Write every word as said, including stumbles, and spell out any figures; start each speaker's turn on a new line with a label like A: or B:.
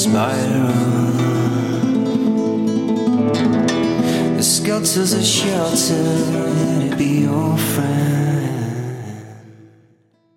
A: spiral. The sculptures are sheltered, let it be your friend.